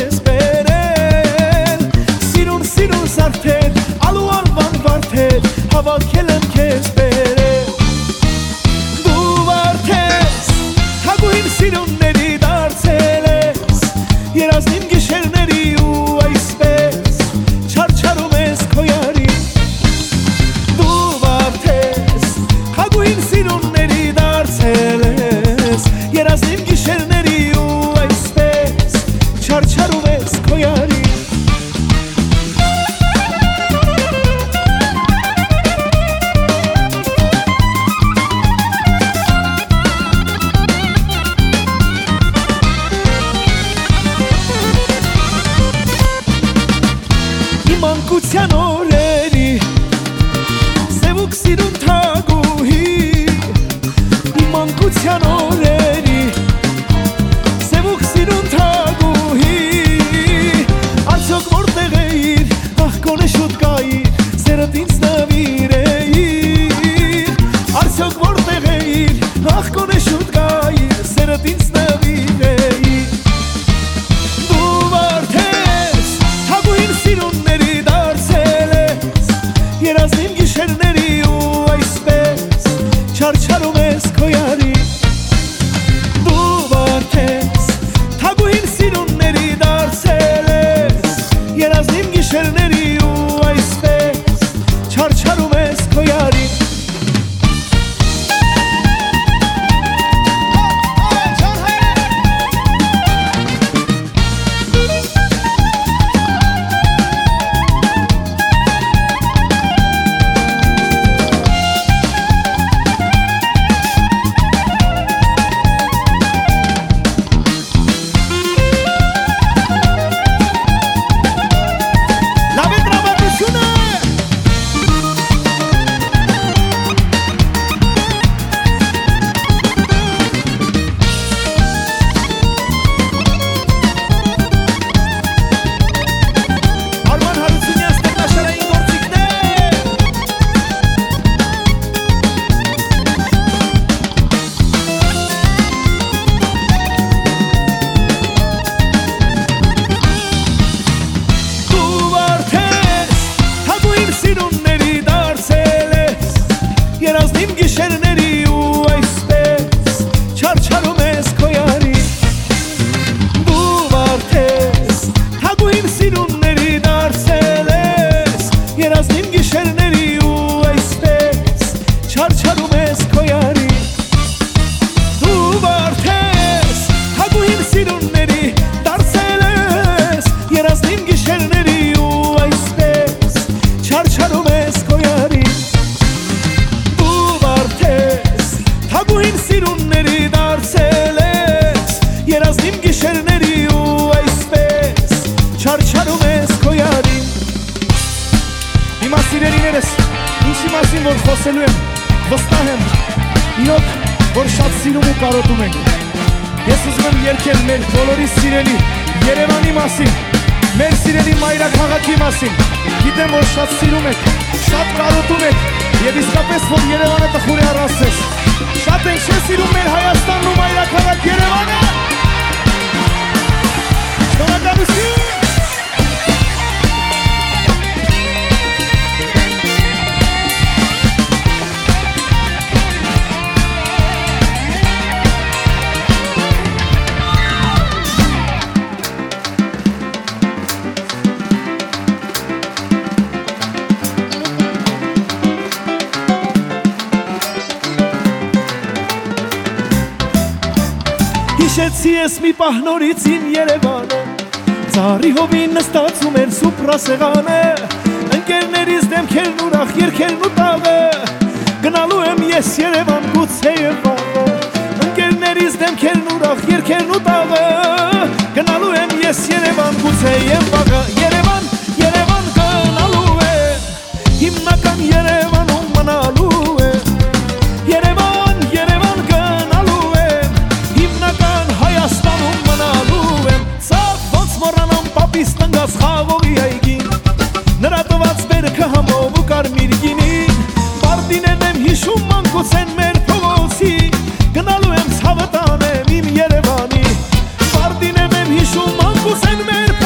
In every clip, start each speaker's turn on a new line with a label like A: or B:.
A: քեզ բերել Սիրուն սիրուն զարդել ալու անվան վարդել Հավաքել եմ քեզ բերել Դու վարդես հագուհին սիրունների դարձել ես Երազնիմ գիշերների ու այսպես չարչարում ես քո յարին Դու վարդես հագուհին սիրունների դարձել ես Երազնիմ գիշերների ու այսպես չարչարում ես քո յարին Մանկության օրերի սևուկ սիրուն թագուհի Մանկության օրերի սևուկ սիրուն թագուհի Արդյոք որտեղ էիր, ախ գոնե շուտ գայիր Սերդ ինձ նվիրեիր Արդյոք որտեղ էիր, ախ գոնե շուտ գայիր Սերդ ինձ նվիրեիր Դու վարդես թագուհին սիրունների Երազնիմ գիշերների ու այսպես չարչարում ես քո յարին Դու վարդես թագուհին սիրունների դարձել ես Երազնիմ գիշերների ու այսպես չարչարում ես քո յարին Երազնիմ գիշերների ու այսպես չարչարում ես քո յարին Դու վարդես թագուհին սիրունների դարձել ես Երազնիմ գիշերների ու այսպես չարչարում ես քո յարին Դու վարդես թագուհին սիրունների դարձել ես Երազնիմ գիշերների ու այսպես չարչարում ես քո յարին Թագուհին սիրունների դարձել ես Երազնիմ գիշերների ու այսպես չարչարում ես քո յարին Հիմա սիրելիներս ինչի մասին որ խոսելու եմ վստահ եմ իրոք որ շատ սիրում ու կարոտում ենք Ես ուզում եմ երգել մեր բոլորի սիրելի Երևանի մասին մեր սիրելի մայրաքաղաքի մասին Գիտեմ որ շատ սիրում եք շատ կարոտում եք Եվ իսկապես որ Երևանը տխուր է առասես Շատ ենք չէ սիրում մեր Հայաստանն ու մայրաքաղաք Երևանը Շնորհակալություն Հիշեցի ես մի պահ նորից իմ Երևանը Ծառի հովին նստածում էր սուպրասեղանը Ընկերներիս դեմքերն ուրախ երգերն ու տաղը Գնալու եմ ես Երևան գուցե և վաղը Ընկերներիս դեմքերն ուրախ երգերն ու տաղը Գնալու եմ ես Երևան գուցե և վաղը Երևան, Երևան գնալու եմ Հիմնական Երևանում մնալու եմ Երևան, Երևան գնալու եմ Հիմնական Հայաստանում մնալու եմ Սաղ ոնց մոռանամ պապիս տնգած խաղողի այգին Նրա տված բերքը համով ու կարմիր գինին Պարտիներն եմ հիշում մանկության մեր փողոցի Գնալու եմ ցավը տանեմ իմ Երևանի Պարտիներն եմ հիշում մանկության մեր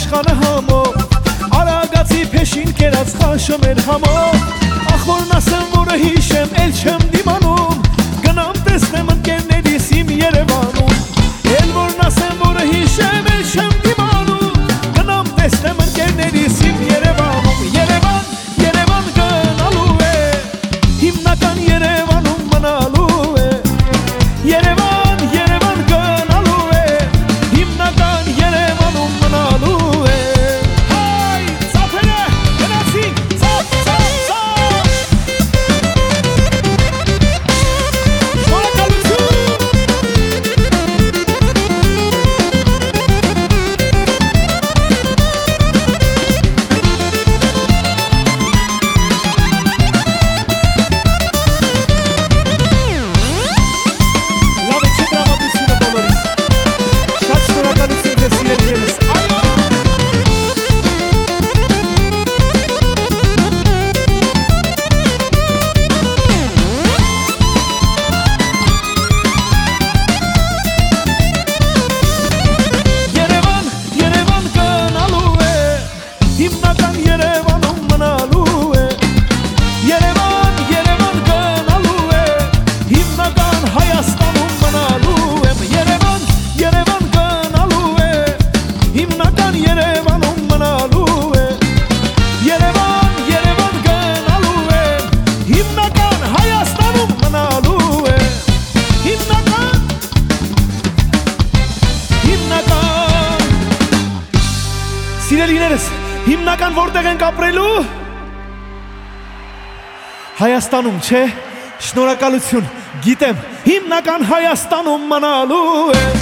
A: իշխանը համով Արագացի փեշին կերած խաշը մեր համով Ախ որն ասեմ որը հիշեմ էլ չեմ դիմանում Գնամ տեսնեմ ընկերներիս իմ Երևանում Էլ որն ասեմ որը հիշեմ էլ չեմ դիմանում Գնամ տեսնեմ ընկերներիս իմ Երևանում Երևան, Երևան գնալու է Հիմնական Երևանում մնալու է Երևան, Երևան գնալու է Հիմնական Երևանում մնալու է Հայ, ծափերը, գնացինք, ծափ, ծափ, ծափ Շնորհակալություն Հիմնական Երևանում մնալու է Երևան, Երևան գնալու է Հիմնական Հայաստանում մնալու եմ Երևան, Երևան գնալու է Հիմնական Երևանում մնալու է Երևան, Երևան գնալու է Հիմնական Հայաստանում մնալու է Հիմնական Սիրելիներս Հիմնական որտեղ ենք ապրելու Հայաստանում, չէ, շնորհակալություն, գիտեմ, հիմնական Հայաստանում մնալու է